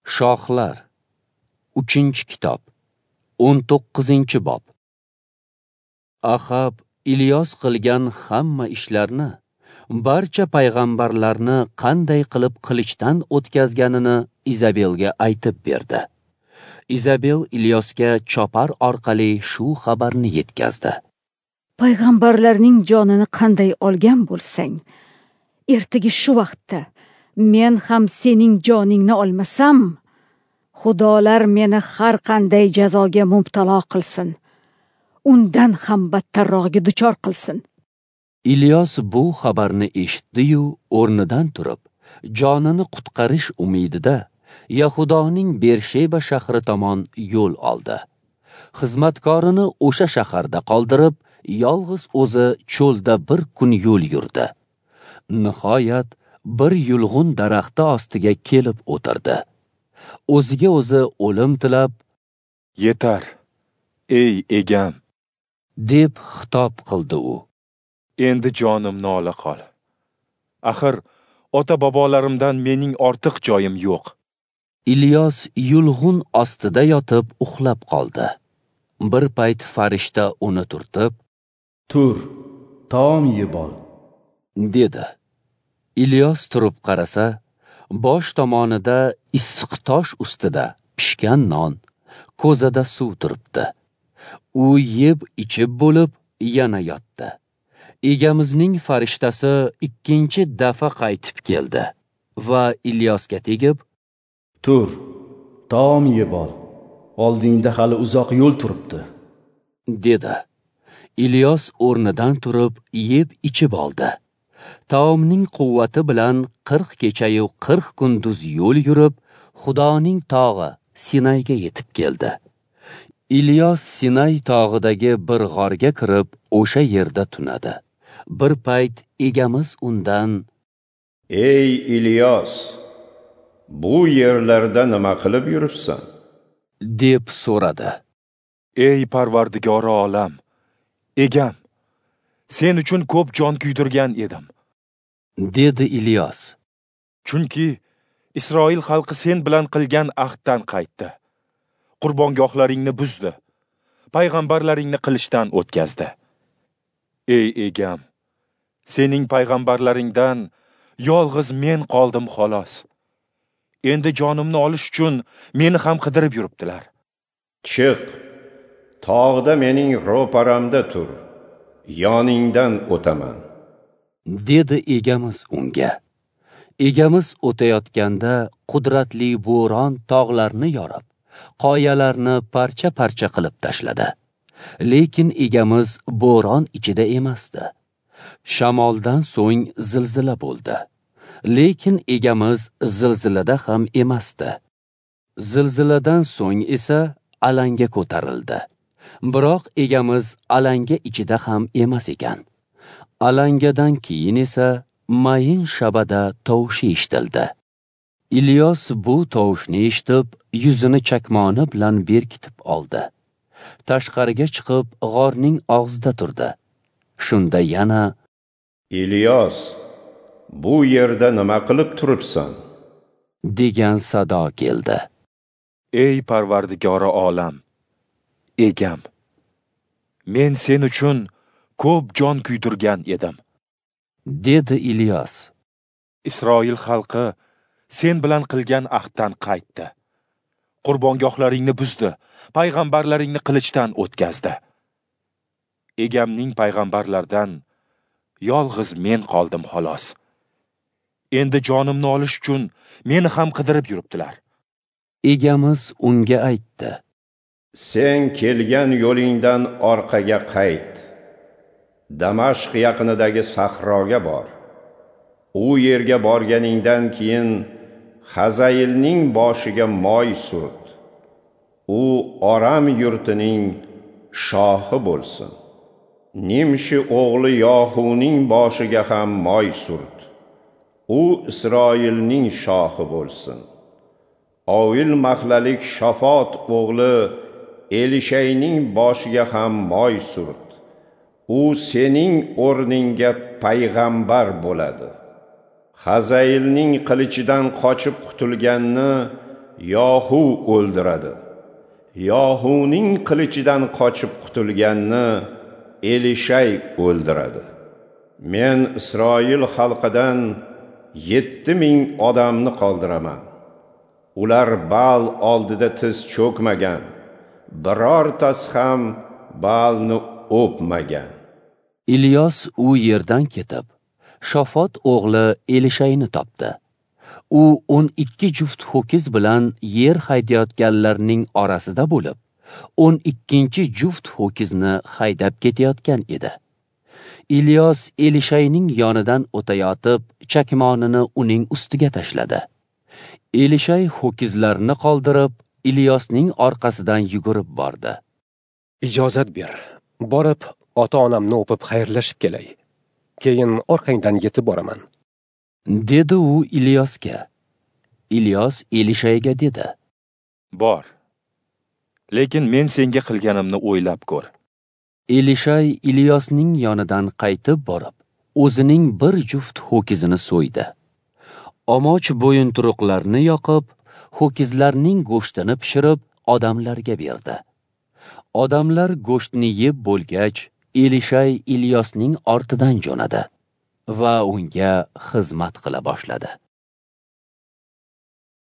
Shohlar 3-kitob 19-bob. Ahab Ilyos qilgan hamma ishlarni, barcha payg'ambarlarni qanday qilib qilichdan o'tkazganini Izabelga aytib berdi. Izabel Ilyosga chopar orqali shu xabarni yetkazdi. Payg'ambarlarning jonini qanday olgan bo'lsang, ertaga shu vaqtda men ham sening joningni olmasam, xudolar meni har qanday jazoga mubtalo qilsin, undan ham battarrog'iga duchor qilsin. Ilyos bu xabarni eshitdi-yu, o'rnidan turib, jonini qutqarish umidida Yahudoning Bersheba shahri tomon yo'l oldi. Xizmatkorini o'sha shaharda qoldirib, yolg'iz o'zi cho'lda bir kun yo'l yurdi. Nihoyat bir yulg'un daraxti ostiga kelib o'tirdi. O'ziga o'zi o'lim tilab, "Yetar, ey egam", deb xitob qildi u. "Endi jonimni ola qol. Axir ota-bobolarimdan mening ortiq joyim yo'q." Ilyos yulg'un ostida yotib uxlab qoldi. Bir payt farishta uni turtib, "Tur, taom yeb ol", dedi. Ilyos turib qarasa, bosh tomonida issiq tosh ustida pishgan non, ko'zada suv turibdi. U yeb ichib bo'lib yana yotdi. Egamizning farishtasi 2-chi dafa qaytib keldi va Ilyosga tegib, "Tur, taom yeb ol. Oldingda hali uzoq yo'l turibdi", dedi. Ilyos o'rnidan turib yeb ichib oldi. Taomning quvvati bilan 40 kecha-yu 40 kunduz yo'l yurib, Xudoning tog'i Sinayga yetib keldi. Ilyos Sinay tog'idagi bir g'orga kirib, o'sha yerda tunadi. Bir payt egamiz undan, "Ey Ilyos, bu yerlarda nima qilib yuribsan?" deb so'radi. "Ey Parvardigori olam, egam, sen uchun ko'p jon kuydirgan edim", dedi Ilyos. "Chunki Isroil xalqi sen bilan qilgan ahddan qaytdi. Qurbongohlaringni buzdi, payg'ambarlaringni qilichdan o'tkazdi. Ey egam, sening payg'ambarlaringdan yolg'iz men qoldim xolos. Endi jonimni olish uchun meni ham qidirib yuribdilar. Chiq, tog'da mening ro'paramda tur, yoningdan o'taman", dedi egamiz unga. Egamiz o'tayotganda qudratli bo'ron tog'larni yorib, qoyalarni parcha-parcha qilib tashladi. Lekin egamiz bo'ron ichida emasdi. Shamoldan so'ng zilzila bo'ldi. Lekin egamiz zilzilada ham emasdi. Zilziladan so'ng esa alanga ko'tarildi. Biroq egamiz alanga ichida ham emas ekan. Alangadan keyin esa mayin shabada tovushi eshitildi. Ilyos bu tovushni eshitib, yuzini chakmoni bilan berkitib oldi. Tashqariga chiqib, g'orning og'zida turdi. Shunda yana, "Ilyos, bu yerda nima qilib turibsan?" degan sado keldi. Ey Parvardigori olam, egam, men sen uchun ko'p jon kuydirgan edim", dedi Ilyos. "Isroil xalqi sen bilan qilgan ahddan qaytdi. Qurbongohlaringni buzdi, payg'ambarlaringni qilichdan o'tkazdi. Egamning payg'ambarlardan yolg'iz men qoldim xolos. Endi jonimni olish uchun meni ham qidirib yuribdilar." Egamiz unga aytdi, "Sen kelgan yo'lingdan orqaga qayt. Damashq yaqinidagi sahroga bor. U yerga borganingdan keyin Hazailning boshiga moy surt. U Aram yurtining shohi bo'lsin. Nimshi o'g'li Yohuning boshiga ham moy surt. U Isroilning shohi bo'lsin. Ovil mahlalik Shafot o'g'li Elishayning boshiga ham moy surt. U sening o'rningga payg'ambar bo'ladi. Hazailning qilichidan qochib qutulganni Yohu o'ldiradi. Yohuning qilichidan qochib qutulganni Elishay o'ldiradi. Men Isroil xalqidan 7000 odamni qoldiraman. Ular Baal oldida tiz cho'kmagan, birortasi ham Baalni o'pmagan. Ilyos u yerdan ketib, Shofot o'g'li Elishayni topdi. U 12 juft ho'kiz bilan yer haydayotganlarning orasida bo'lib, 12 juft ho'kizni haydab ketayotgan edi. Ilyos Elishayning yonidan o'tayotib, chakmonini uning ustiga tashladi. Elishay ho'kizlarni qoldirib, Ilyosning orqasidan yugurib bordi. Ijozat ber, borib ota-onamni o'pib xayrlashib kelay. Keyin orqangdan yetib boraman. Dedi u Ilyosga. Ilyos Elishayga dedi: Bor. Lekin men senga qilganimni o'ylab ko'r. Elishay Ilyosning yonidan qaytib borib, o'zining bir juft ho'kizini so'ydi. Omoch bo'yinturuqlarni yoqib, ho'kizlarning go'shtini pishirib, odamlarga berdi. Odamlar go'shtni yeb bo'lgach, Elishay Ilyosning ortidan jo'nadi va unga xizmat qila boshladi.